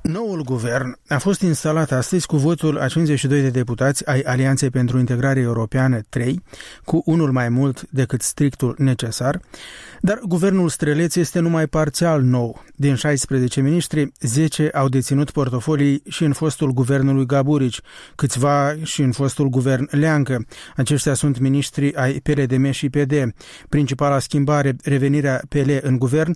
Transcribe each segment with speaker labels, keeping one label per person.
Speaker 1: Noul guvern a fost instalat astăzi cu votul a 52 de deputați ai Alianței pentru Integrare Europeană 3, cu unul mai mult decât strictul necesar, dar guvernul Streleț este numai parțial nou. Din 16 miniștri, 10 au deținut portofolii și în fostul guvernului Gaburici, câțiva și în fostul guvern Leancă. Aceștia sunt miniștri ai PLDM și PD. Principala schimbare, revenirea PL în guvern,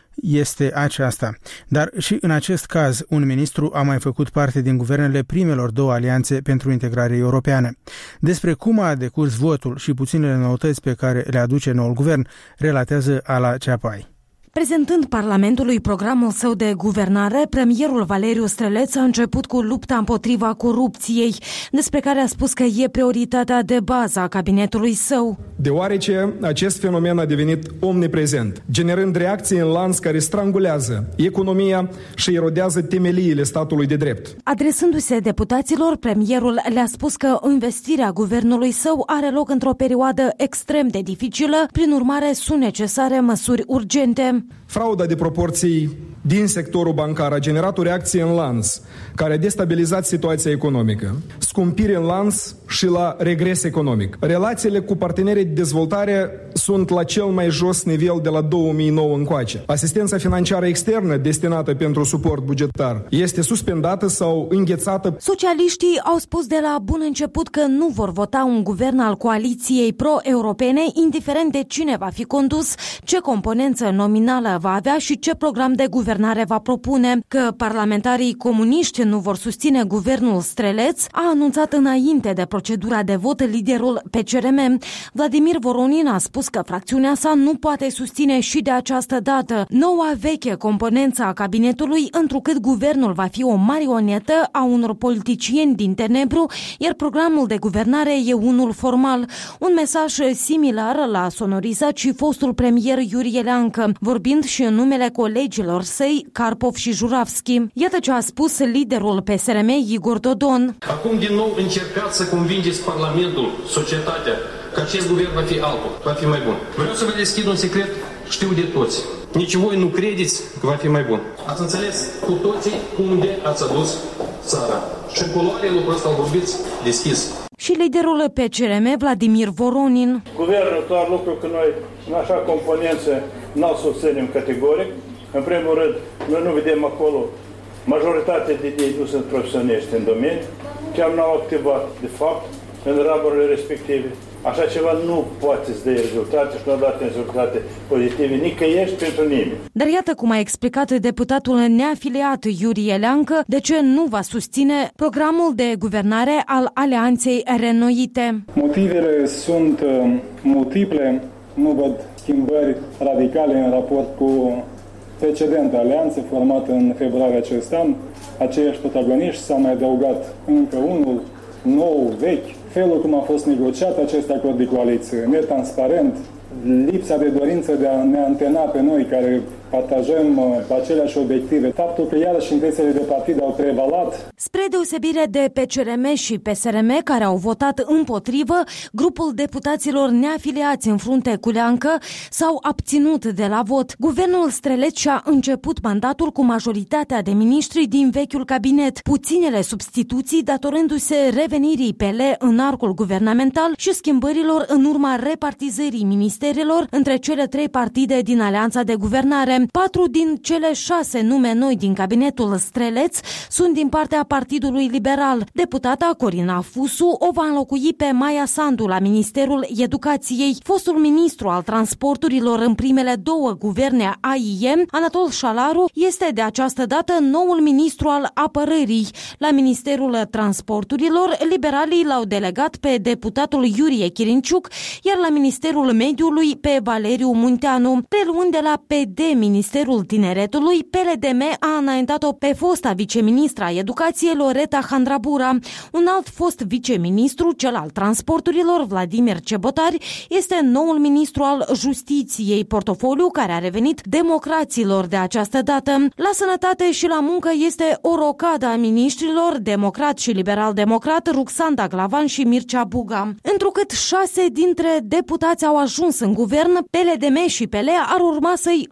Speaker 1: este aceasta. Dar și în acest caz, un ministru a mai făcut parte din guvernele primelor două alianțe pentru integrare europeană. Despre cum a decurs votul și puținele noutăți pe care le aduce noul guvern, relatează Ala Ceapai.
Speaker 2: Prezentând Parlamentului programul său de guvernare, premierul Valeriu Streleț a început cu lupta împotriva corupției, despre care a spus că e prioritatea de bază a cabinetului său.
Speaker 3: Deoarece acest fenomen a devenit omniprezent, generând reacții în lanț care strangulează economia și erodează temeliile statului de drept.
Speaker 2: Adresându-se deputaților, premierul le-a spus că investirea guvernului său are loc într-o perioadă extrem de dificilă, prin urmare sunt necesare măsuri urgente.
Speaker 3: Frauda de proporții din sectorul bancar a generat o reacție în lanț care a destabilizat situația economică, scumpire în lanț și la regres economic. Relațiile cu partenerii de dezvoltare sunt la cel mai jos nivel de la 2009 încoace. Asistența financiară externă destinată pentru suport bugetar este suspendată sau înghețată.
Speaker 2: Socialiștii au spus de la bun început că nu vor vota un guvern al coaliției pro-europene, indiferent de cine va fi condus, ce componență nominală va avea și ce program de guvernare va propune. Că parlamentarii comuniști nu vor susține guvernul Streleț a anunțat înainte de procedura de vot liderul PCRM. Vladimir Voronin a spus că fracțiunea sa nu poate susține și de această dată noua veche componență a cabinetului, întrucât guvernul va fi o marionetă a unor politicieni din tenebru, iar programul de guvernare e unul formal. Un mesaj similar l-a sonorizat și fostul premier Iurie Leancă, vorbind și în numele colegilor săi, Karpov și Juravski. Iată ce a spus liderul PSRM, Igor Dodon.
Speaker 4: Acum din nou încercați să convingeți Parlamentul, societatea, că acest guvern va fi altul, va fi mai bun. Vreau să vă deschid un secret, știu de toți. Nici voi nu credeți că va fi mai bun. Ați înțeles cu toții unde ați adus țara. Și în culoare lucrul ăsta îl vorbiți deschis.
Speaker 2: Și liderul PCRM, Vladimir Voronin.
Speaker 5: Guvernul, doar lucru că noi în așa componență n-o susținem categoric. În primul rând, noi nu vedem acolo majoritatea de ei nu sunt profesioniști în domeniu, chiar n-au activat de fapt în raburile respective. Așa ceva nu poate să dea rezultate și nu a dat rezultate pozitive nicăieri pentru nimeni.
Speaker 2: Dar iată cum a explicat deputatul neafiliat Iurie Leancă de ce nu va susține programul de guvernare al Alianței Reînnoite.
Speaker 6: Motivele sunt multiple, nu văd schimbări radicale în raport cu precedenta alianță formată în februarie acest an. Aceiași protagoniști, s-a mai adăugat încă unul nou, vechi. Felul cum a fost negociat acest acord de coaliție, netransparent, lipsa de dorință de a ne antena pe noi care partajăm aceleași obiective, faptul că iarăși intențiile de partid au prevalat.
Speaker 2: Spre deosebire de PCRM și PSRM, care au votat împotrivă, grupul deputaților neafiliați în frunte cu Leancă s-au abținut de la vot. Guvernul Streleț și-a început mandatul cu majoritatea de miniștri din vechiul cabinet, puținele substituții datorându-se revenirii PL în arcul guvernamental și schimbărilor în urma repartizării ministerelor între cele 3 partide din alianța de guvernare. 4 din cele 6 nume noi din cabinetul Streleț sunt din partea Partidului Liberal. Deputata Corina Fusu o va înlocui pe Maia Sandu la Ministerul Educației. Fostul ministru al transporturilor în primele 2 guverne AIE, Anatol Șalaru, este de această dată noul ministru al apărării. La Ministerul Transporturilor, liberalii l-au delegat pe deputatul Iurie Chirinciuc, iar la Ministerul Mediului pe Valeriu Munteanu. Preluând de la PD Ministerul Tineretului, PLDM a înaintat-o pe fosta viceministra Educației Loreta Handrabura. Un alt fost viceministru, cel al transporturilor, Vladimir Cebotari, este noul ministru al Justiției, portofoliu care a revenit democraților de această dată. La sănătate și la muncă este o rocadă a miniștrilor, democrat și liberal-democrat, Ruxanda Glavan și Mircea Buga. Întrucât 6 dintre deputați au ajuns în guvern, PLDM și PL ar urma să-i înlocuiască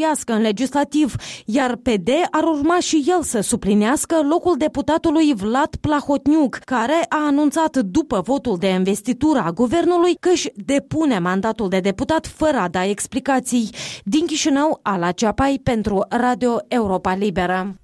Speaker 2: înlocuiască în legislativ, iar PD ar urma și el să suplinească locul deputatului Vlad Plahotniuc, care a anunțat după votul de investitură a guvernului că își depune mandatul de deputat fără a da explicații. Din Chișinău, Ala Ceapai pentru Radio Europa Liberă.